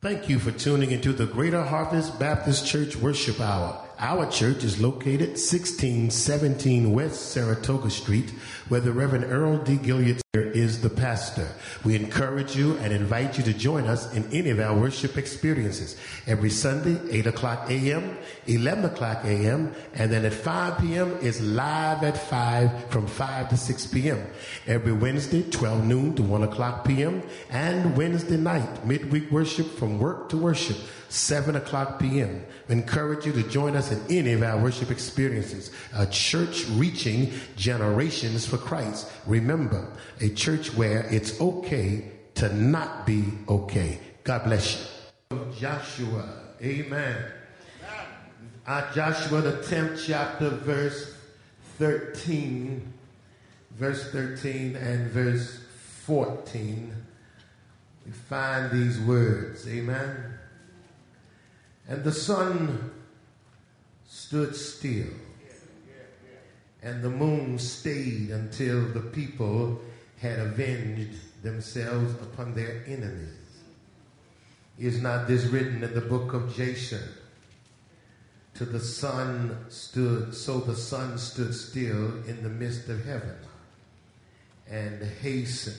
Thank you for tuning into the Greater Harvest Baptist Church Worship Hour. Our church is located 1617 West Saratoga Street, where the Reverend Earl D. Gilliard is the pastor. We encourage you and invite you to join us in any of our worship experiences. Every Sunday, 8 o'clock a.m., 11 o'clock a.m., and then at 5 p.m. is live at 5 from 5 to 6 p.m. Every Wednesday, 12 noon to 1 o'clock p.m., and Wednesday night, midweek worship from work to worship, 7 o'clock p.m. We encourage you to join us in any of our worship experiences. A church reaching generations for Christ. Remember, a church where it's okay to not be okay. God bless you. Joshua, amen. Joshua, the 10th chapter, verse 13 and verse 14. We find these words, amen. And the sun stood still, and the moon stayed until the people had avenged themselves upon their enemies. Is not this written in the book of Jasher? So the sun stood still in the midst of heaven, and haste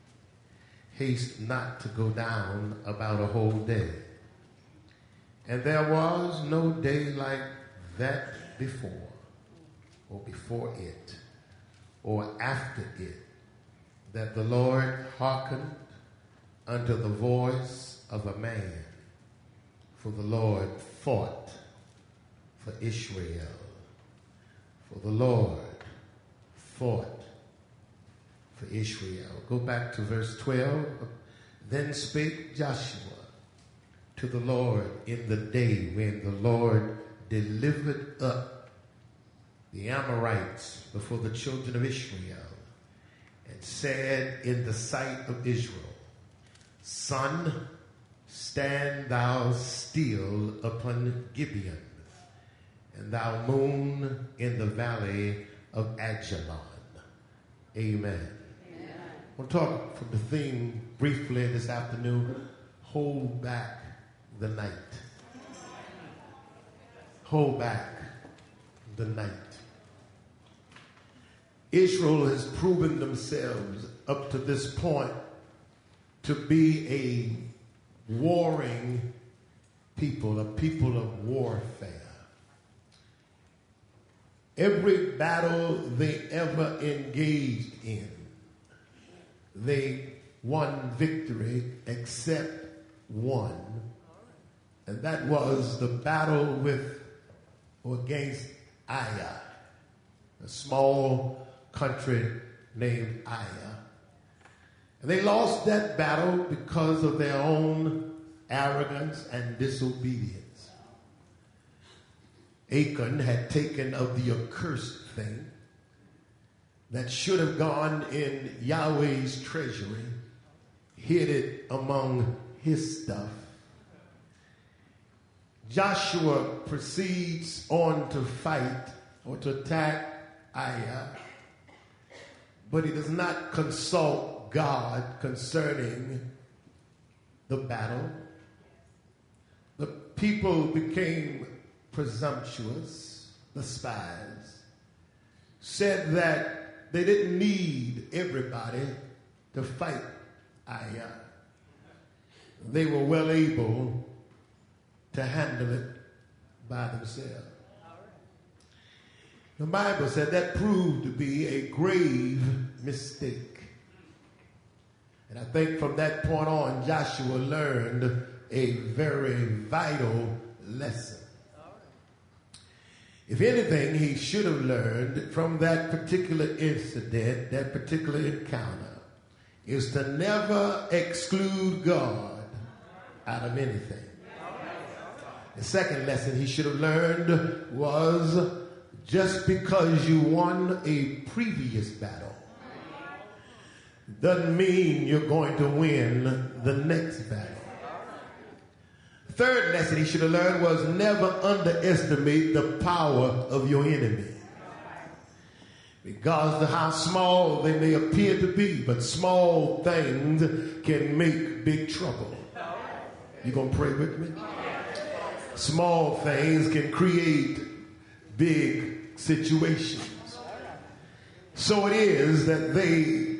not to go down about a whole day. And there was no day like that before, or before it, or after it, that the Lord hearkened unto the voice of a man. For the Lord fought for Israel. For the Lord fought for Israel. Go back to verse 12. Then spake Joshua to the Lord in the day when the Lord delivered up the Amorites before the children of Israel, and said in the sight of Israel, Sun, stand thou still upon Gibeon, and thou moon in the valley of Ajalon. Amen. We'll talk from the theme briefly this afternoon. Hold back the night. Hold back the night. Israel has proven themselves up to this point to be a warring people, a people of warfare. Every battle they ever engaged in, they won victory except one. And that was the battle with or against Ai, a small country named Ai. And they lost that battle because of their own arrogance and disobedience. Achan had taken of the accursed thing that should have gone in Yahweh's treasury, hid it among his stuff. Joshua proceeds on to fight or to attack Ai, but he does not consult God concerning the battle. The people became presumptuous, the spies, said that they didn't need everybody to fight Ai. They were well able to handle it by themselves. The Bible said that proved to be a grave mistake. And I think from that point on, Joshua learned a very vital lesson. If anything, he should have learned from that particular incident, that particular encounter, is to never exclude God out of anything. The second lesson he should have learned was just because you won a previous battle doesn't mean you're going to win the next battle. Third lesson he should have learned was never underestimate the power of your enemy. Regardless of how small they may appear to be, but small things can make big trouble. You gonna pray with me? Small things can create big situations. So it is that they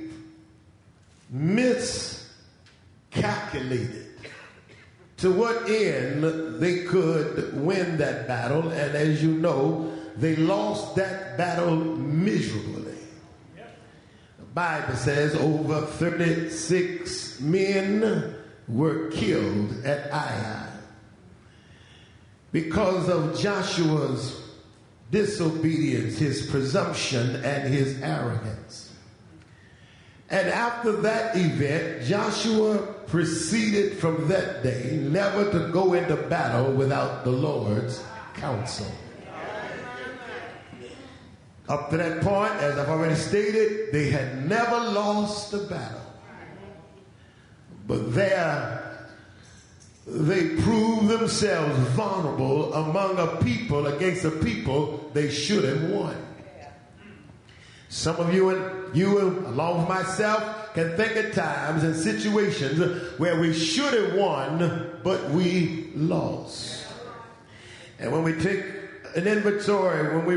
miscalculated to what end they could win that battle, and as you know, they lost that battle miserably. The Bible says over 36 men were killed at Ai because of Joshua's disobedience, his presumption, and his arrogance. And after that event, Joshua proceeded from that day never to go into battle without the Lord's counsel. Up to that point, as I've already stated, they had never lost a battle. But there, they proved themselves vulnerable among a people against a people they should have won. Some of you along with myself, can think of times and situations where we should have won, but we lost. And when we take an inventory, when we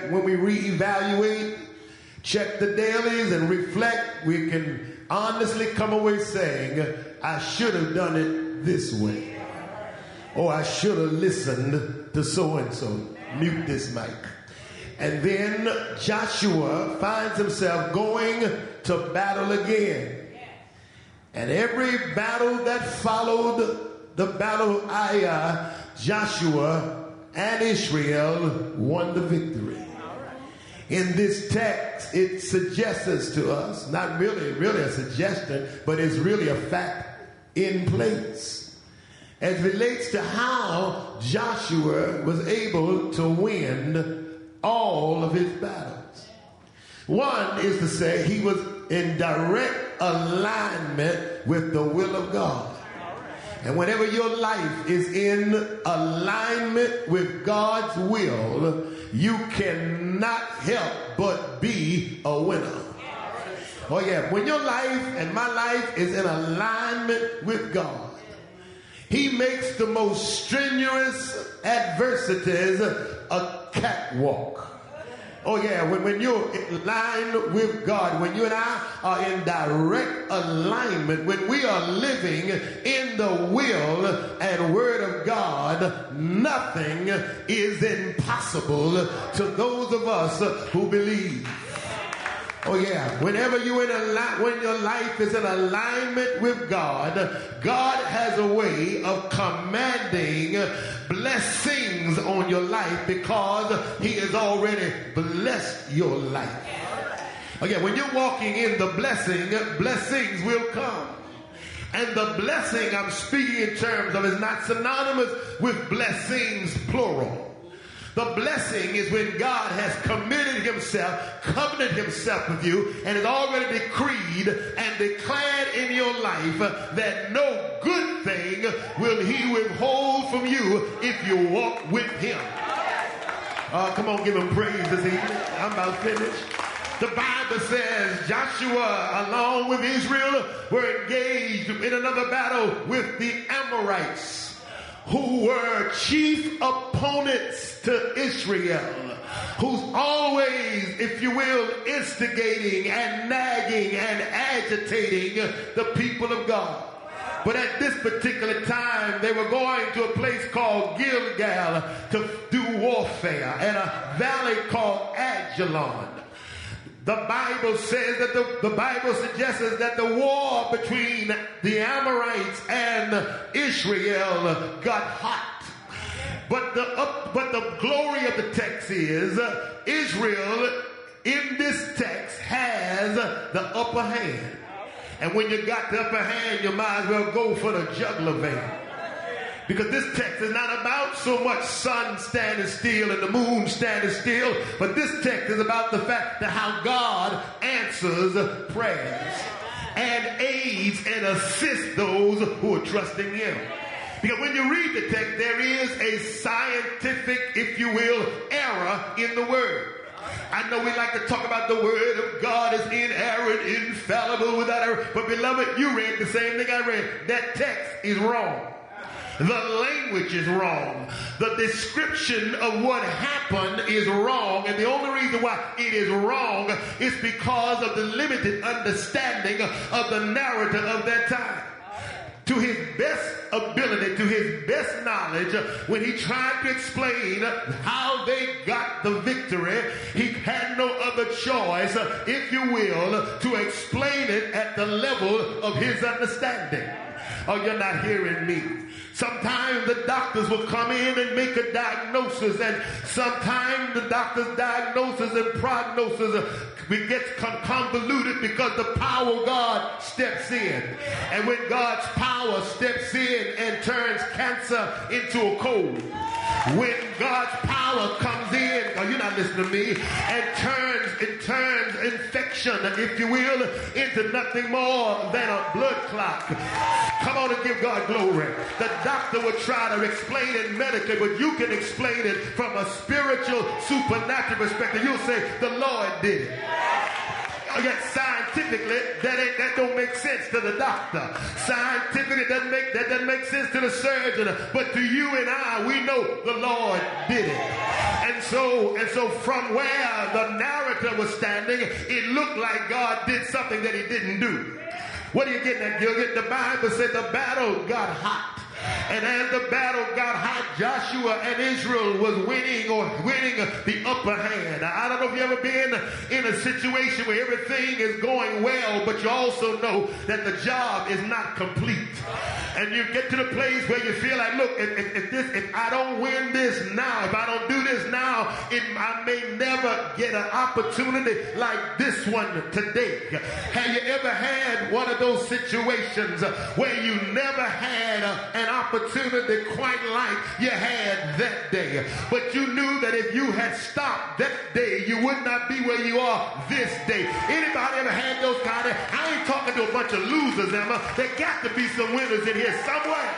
reevaluate, check the dailies and reflect, we can honestly come away saying, I should have done it this way. Or I should have listened to so-and-so. Mute this mic. And then Joshua finds himself going to battle again. And every battle that followed the battle of Ai, Joshua and Israel won the victory. In this text, it suggests to us, not really a suggestion, but it's really a fact in place, as relates to how Joshua was able to win all of his battles. One is to say he was in direct alignment with the will of God. And whenever your life is in alignment with God's will, you cannot help but be a winner. Oh yeah, when your life and my life is in alignment with God, He makes the most strenuous adversities a catwalk. Oh yeah, when you're in line with God, when you and I are in direct alignment, when we are living in the will and word of God, nothing is impossible to those of us who believe. Oh yeah, whenever you're when your life is in alignment with God, God has a way of commanding blessings on your life because He has already blessed your life. Okay, when you're walking in the blessing, blessings will come. And the blessing I'm speaking in terms of is not synonymous with blessings plural. The blessing is when God has committed Himself, covenanted Himself with you, and has already decreed and declared in your life that no good thing will He withhold from you if you walk with Him. Come on, give Him praise this evening. I'm about finished. The Bible says Joshua, along with Israel, were engaged in another battle with the Amorites, who were chief opponents to Israel, who's always, if you will, instigating and nagging and agitating the people of God. But at this particular time, they were going to a place called Gilgal to do warfare, and a valley called Ajalon. The Bible says that the Bible suggests that the war between the Amorites and Israel got hot. But the glory of the text is Israel in this text has the upper hand. And when you got the upper hand, you might as well go for the jugular vein. Because this text is not about so much sun standing still and the moon standing still, but this text is about the fact that how God answers prayers and aids and assists those who are trusting Him. Because when you read the text, there is a scientific, if you will, error in the word. I know we like to talk about the word of God as inerrant, infallible, without error, but beloved, you read the same thing I read. That text is wrong. The language is wrong. The description of what happened is wrong. And the only reason why it is wrong is because of the limited understanding of the narrative of that time. To his best ability, to his best knowledge, when he tried to explain how they got the victory, he had no other choice, if you will, to explain it at the level of his understanding. Oh, you're not hearing me. Sometimes the doctors will come in and make a diagnosis, and sometimes the doctor's diagnosis and prognosis gets convoluted because the power of God steps in. And when God's power steps in and turns cancer into a cold, when God's power comes in, oh, you're not listening to me, and turns infection, if you will, into nothing more than a blood clot. Come on and give God glory. The doctor would try to explain it medically, but you can explain it from a spiritual, supernatural perspective. You'll say, the Lord did it. Yet scientifically, that don't make sense to the doctor. Scientifically, that doesn't make sense to the surgeon. But to you and I, we know the Lord did it. And so from where the narrative was standing, it looked like God did something that he didn't do. What are you getting at, Gilgit? The Bible said the battle got hot. And as the battle got hot, Joshua and Israel was winning the upper hand. I don't know if you've ever been in a situation where everything is going well, but you also know that the job is not complete. And you get to the place where you feel like, look, if I don't win this now, if I don't do this now, I may never get an opportunity like this one today. Have you ever had one of those situations where you never had an opportunity quite like you had that day, but you knew that if you had stopped that day, you would not be where you are this day? Anybody ever had those kind of? I ain't talking to a bunch of losers, Emma. There got to be some winners in here somewhere.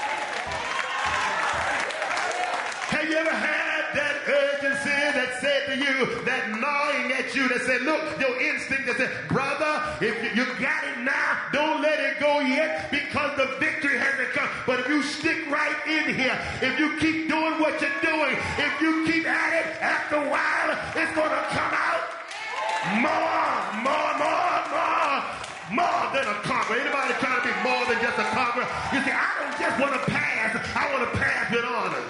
Have you ever had that urgency that said to you, that gnawing at you, that said, look, your instinct that said, brother, if you got it now, don't let it go yet, because the victory hasn't come. But if you stick right in here, if you keep doing what you're doing, if you keep at it, after a while, it's going to come out more than a conqueror. Anybody trying to be more than just a conqueror? You see, I don't just want to pass, I want to pass with honors.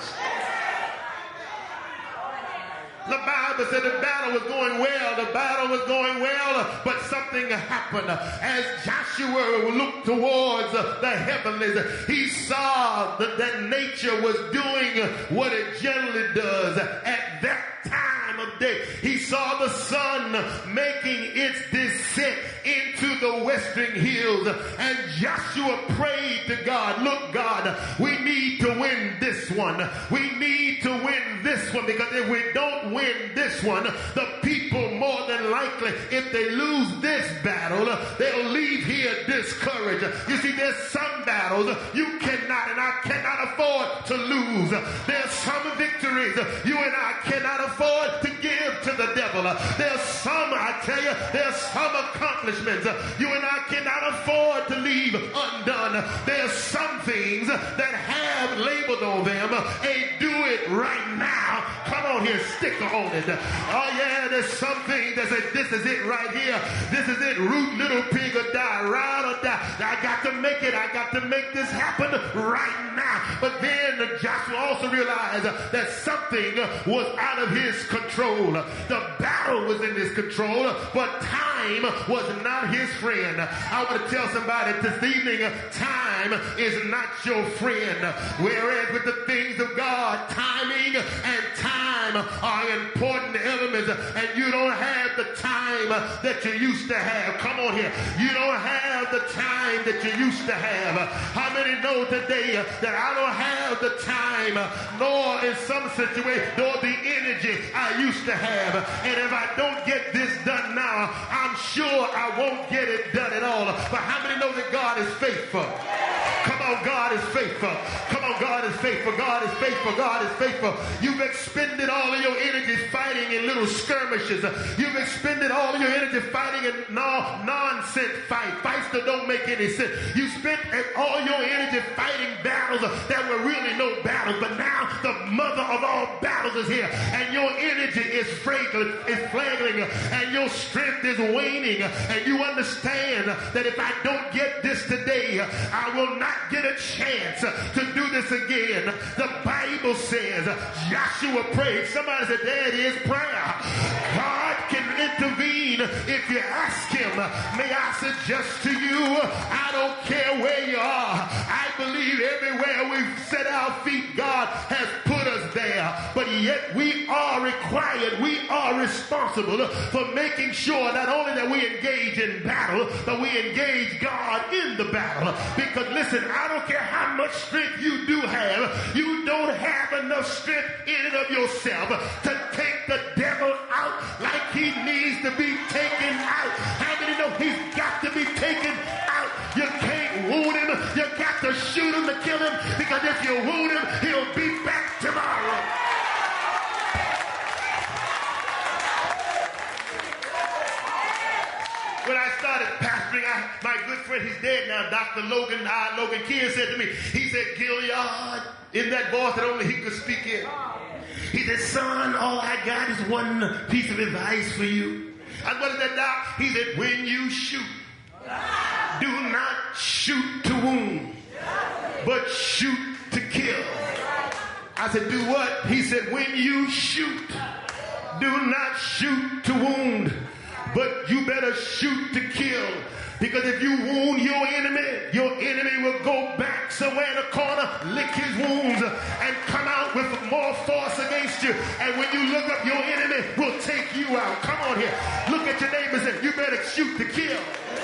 The Bible said the battle was going well. The battle was going well, but something happened. As Joshua looked towards the heavens, he saw that nature was doing what it generally does at that time of day. He saw the sun making its descent into the western hills, and Joshua prayed to God, look, God, we need to win this one. We need to win this one, because if we don't win this one, the people more than likely, if they lose this battle, they'll leave here discouraged. You see, there's some battles you cannot and I cannot afford to lose. There's some victories you and I cannot afford to give to the devil. There's some, I tell you, there's some accomplishments you and I cannot afford to leave undone. There's some things that have labeled on them a do it right now. Come on here, stick on it. Oh yeah, there's something that says this is it right here. This is it, root little pig or die, ride or die. I got to make it. I got to make this happen right now. But then Joshua also realized that something was out of his control. The battle was in his control, but time was not his friend. I want to tell somebody this evening, time is not your friend. Whereas with the things of God, timing and time are important elements, and you don't have the time that you used to have. Come on here. You don't have the time that you used to have. How many know today that I don't have the time, nor in some situation, nor the energy I used to have? And if I don't get this done now, I'm sure I won't get it done at all. But how many know that God is faithful? Come on, God is faithful. Come on, God God is faithful. God is faithful. God is faithful. You've expended all of your energy fighting in little skirmishes. You've expended all of your energy fighting in nonsense fights that don't make any sense. You spent all your energy fighting battles that were really no battles. But now the mother of all battles is here, and your energy is flagging, and your strength is waning, and you understand that if I don't get this today, I will not get a chance to do this again. The Bible says Joshua prayed. Somebody said, there it is, prayer. God can intervene if you ask him. May I suggest to you, I don't care where you are. I believe everywhere we've set our feet, God has put us there. But yet we are required, we are responsible for making sure not only that we engage in battle, but we engage God in the battle. Because listen, I don't care how much strength you do have, you don't have enough strength in and of yourself to take the devil out like he needs to be taken out. How many know he's got to be taken out? You can't wound him, you got to shoot him to kill him, because if you wound him, he'll be back tomorrow. When I started pastoring, my good friend, he's dead now, Dr. Logan Kidd said to me, he said, Gilliard, in that voice that only he could speak in. He said, son, all I got is one piece of advice for you. And what is that, Doc? He said, when you shoot, do not shoot to wound, but shoot to kill. I said, do what? He said, when you shoot, do not shoot to wound, but you better shoot to kill. Because if you wound your enemy will go back somewhere in the corner, lick his wounds, and come out with more force against you. And when you look up, your enemy will take you out. Come on here. Look at your neighbor and say, you better shoot to kill.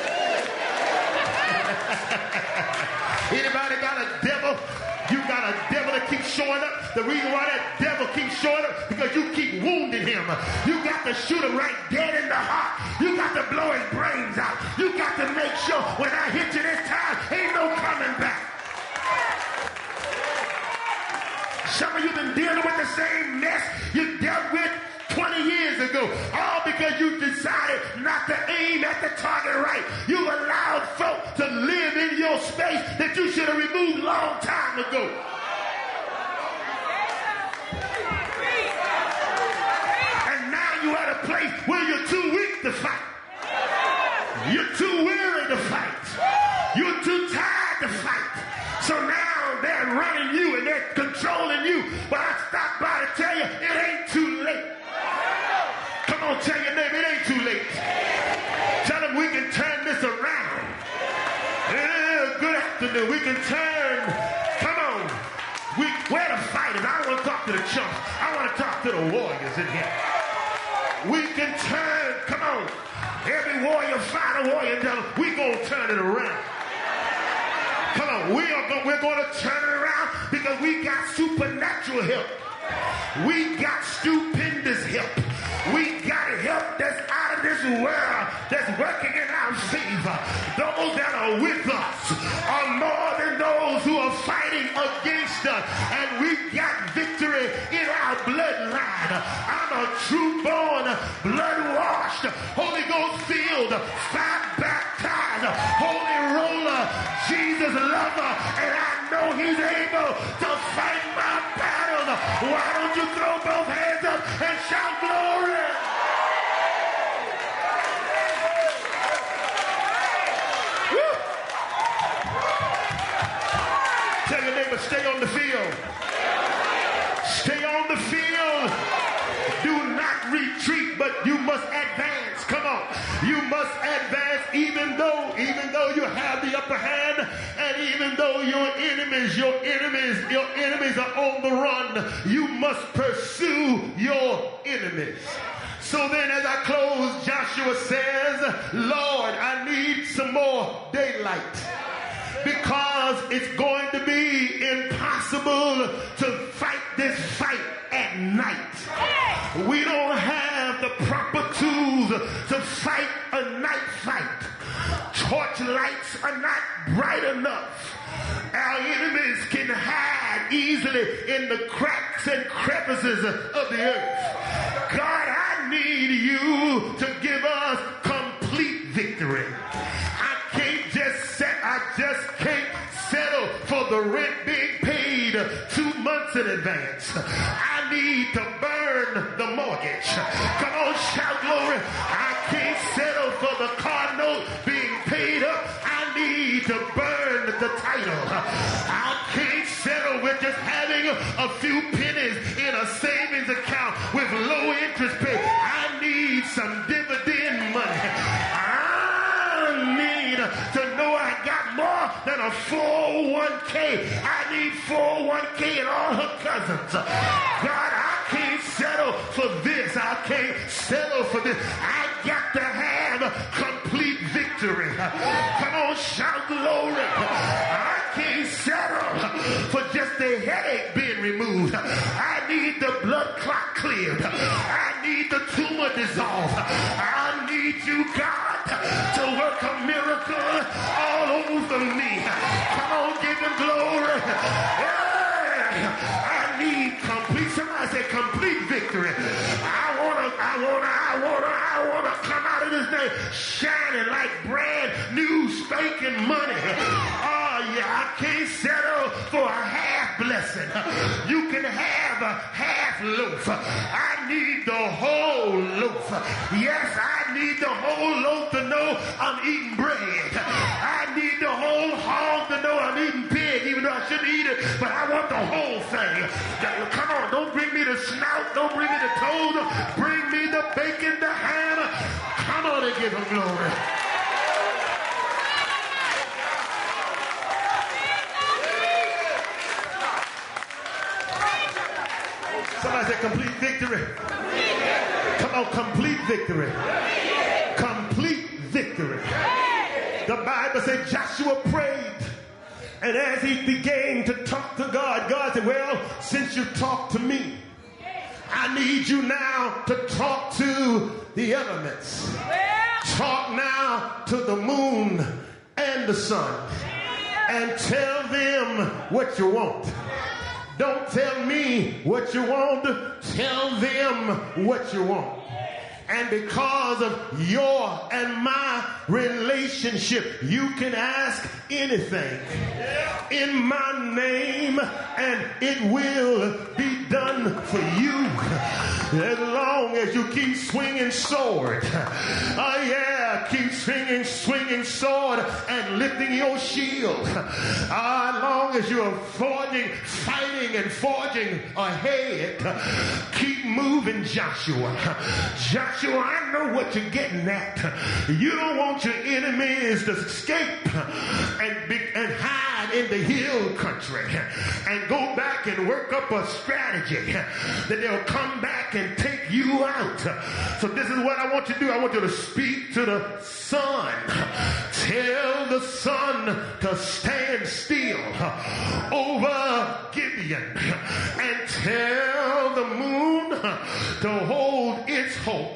Anybody got a devil? You got a devil that keeps showing up. The reason why that devil keeps showing up, because you keep wounding him. You got to shoot him right dead in the heart. You got to blow his brains out. You got to make sure when I hit you this time, ain't no coming back. Some of you been dealing with the same mess you dealt with 20 years ago, all because you decided not to aim at the target right. You allowed folk to live in your space that you should have removed long time ago. And now you're at a place where you're too weak to fight. You're too weary to fight. You're too tired to fight. So now they're running you and they're controlling you. But I stopped by to tell you, it ain't too late. Come on, tell your neighbor, it ain't too late. Tell them we can turn this around. Yeah, good afternoon. We can turn. Come on. We're the fighters. I don't want to talk to the chumps. I want to talk to the warriors in here. We can turn. Come on. Every warrior fight a warrior. Tell them we're going to turn it around. Come on. We're going to turn it around because we got supernatural help. We got stupendous help. We got help that's out of this world that's working in our favor. Those that are with us are more than those who are fighting against us. And we got victory in our bloodline. I'm a true-born, blood-washed, Holy Ghost filled, fire-baptized, holy roller, Jesus lover, and I know he's able to fight my battles. Why don't you throw both hands up and shout glory? Woo. Tell your neighbor, stay on the field. Stay on the field. Do not retreat, but you must advance. Come on. You must advance even though you have the upper hand, and even though your enemies are on the run. You must pursue your enemies. So then as I close, Joshua says, Lord, I need some more daylight, because it's going to be impossible to fight this fight at night. We don't have the proper tools to fight a night fight. Torch lights are not bright enough. Our enemies can hide easily in the cracks and crevices of the earth. God, I need you to give us complete victory. I just can't settle for the rent being paid 2 months in advance. I need to burn the mortgage. Come on, shout glory. I can't settle for the car note being paid up. I need to burn the title. I can't settle with just having a few pennies in a savings account with low interest pay. I need some dividend money. I need to know I got more than a 401k. I need 401k and all her cousins. God, I can't settle for this. I can't settle for this. I got to have complete victory. Come on, shout glory. I can't settle for just the headache being removed. I need the blood clot cleared. I need the tumor dissolved. I need you, God, to work a miracle all over me. Come on, give him glory. Yeah. I need complete, somebody say complete victory. I wanna come out of this day shining like brand new spanking money. Oh yeah, I can't settle for a half blessing. You can have a half loaf. I need the whole loaf. Yes, I need the whole loaf to know I'm eating bread. I need the whole hog to know I'm eating pig, even though I shouldn't eat it, but I want the whole thing. Come on, don't bring me the snout, don't bring me the toes, bring me the bacon, the ham. Come on and give him glory. Somebody say complete victory. Come on, complete victory. Complete victory. The Bible said Joshua prayed, and as he began to talk to God, God said, well, since you talked to me, I need you now to talk to the elements. Talk now to the moon and the sun and tell them what you want. Don't tell me what you want. Tell them what you want. And because of your and my relationship, you can ask anything in my name and it will be done for you. As long as you keep swinging sword. Oh yeah, keep swinging sword and lifting your shield. As long as you're fighting and forging ahead, keep moving, Joshua. Joshua, I know what you're getting at. You don't want your enemies to escape and hide in the hill country and go back and work up a strategy that they'll come back and take you out. So this is what I want you to do. I want you to speak to the sun. Tell the sun to stand still over Gibeon, and tell the moon to hold its hope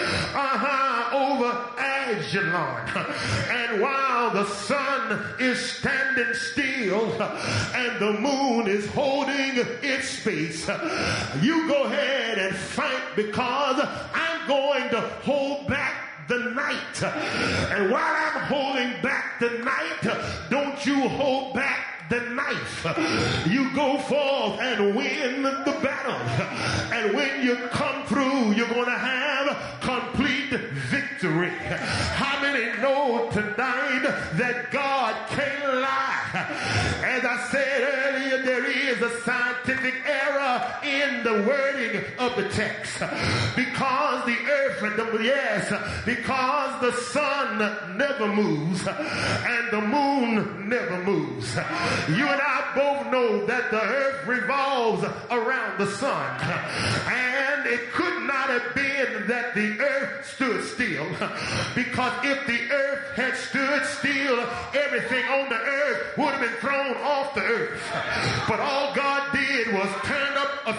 over Ajalon. And while the sun is standing still and the moon is holding its space, you go ahead and fight, because I'm going to hold back the night. And while I'm holding back the night, don't you hold back the knife. You go forth and win the battle. And when you come through, you're going to have complete victory. How many know tonight that God can't lie? As I said earlier, there is a scientific error in the wording of the text. Because the earth, because the sun never moves and the moon never moves. You and I both know that the earth revolves around the sun. And it could not have been that the earth stood still. Because if the earth had stood still, everything on the earth would have been thrown off the earth. But all God did was turn up a few more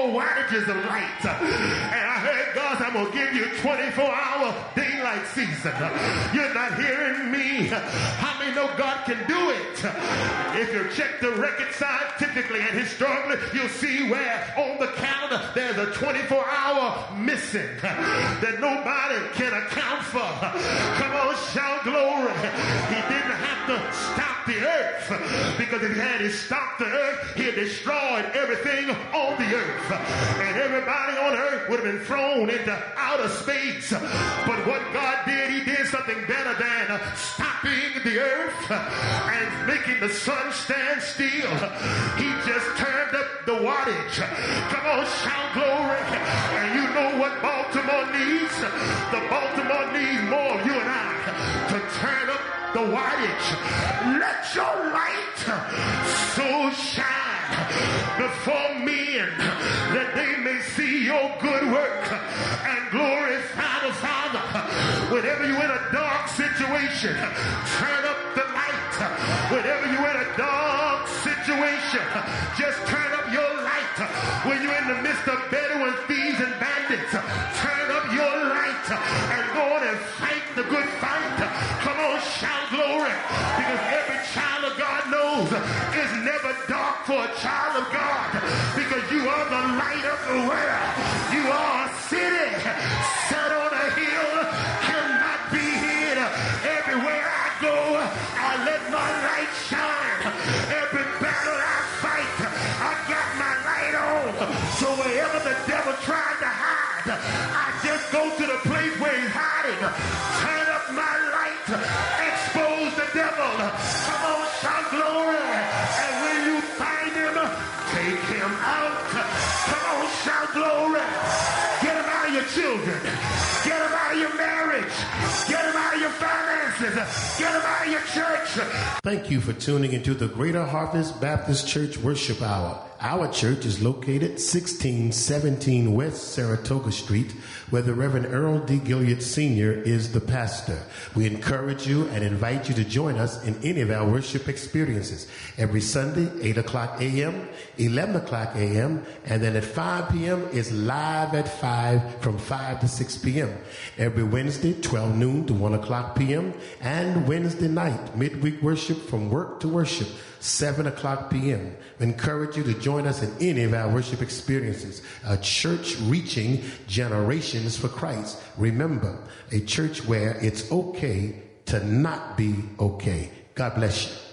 wattages of light. And I heard God said, I'm going to give you 24-hour daylight season. You're not hearing me. How many know God can do it? If you check the record scientifically and historically, you'll see where on the calendar there's a 24-hour missing that nobody can account for. Come on, shout glory. He didn't have to stop the earth, because if he had stopped the earth, he had destroyed everything on the earth, and everybody on earth would have been thrown into outer space. But what God did, he did something better than stopping the earth and making the sun stand still. He just turned up the wattage. Come on, shout glory. And you know what Baltimore needs? The Baltimore needs more of you and I to turn up the wattage. Let your light so shine before men that they may see your good work and glorify the Father. Whenever you're in a dark situation, turn up the light. Whenever you're in a dark situation, just turn up your light. When you're in the midst of Bedouins, thieves, and bandits, turn up your light and go on and fight the good fight. Come on, shout glory. Because every child of God knows it's never dark for a child of God, because you are the light of the world. You are a city set on a hill, cannot be hid. Everywhere I go, I let my light shine. Every battle I fight, I got my light on. So wherever the devil tried to hide, I just go to the place where he's hiding. Turn up my light, expose the devil. Come on, shout glory. And when you find him, take him out. Come on, shout glory. Get him out of your children. Get him out of your marriage. Get him out of your finances. Get him out of your church. Thank you for tuning into the Greater Harvest Baptist Church Worship Hour. Our church is located 1617 West Saratoga Street, where the Reverend Earl D. Gilliard Sr. is the pastor. We encourage you and invite you to join us in any of our worship experiences. Every Sunday, 8 o'clock a.m., 11 o'clock a.m., and then at 5 p.m. is live at 5 from 5 to 6 p.m. Every Wednesday, 12 noon to 1 o'clock p.m., and Wednesday night, midweek worship from work to worship, 7 o'clock p.m. We encourage you to join us in any of our worship experiences. A church reaching generations for Christ. Remember, a church where it's okay to not be okay. God bless you.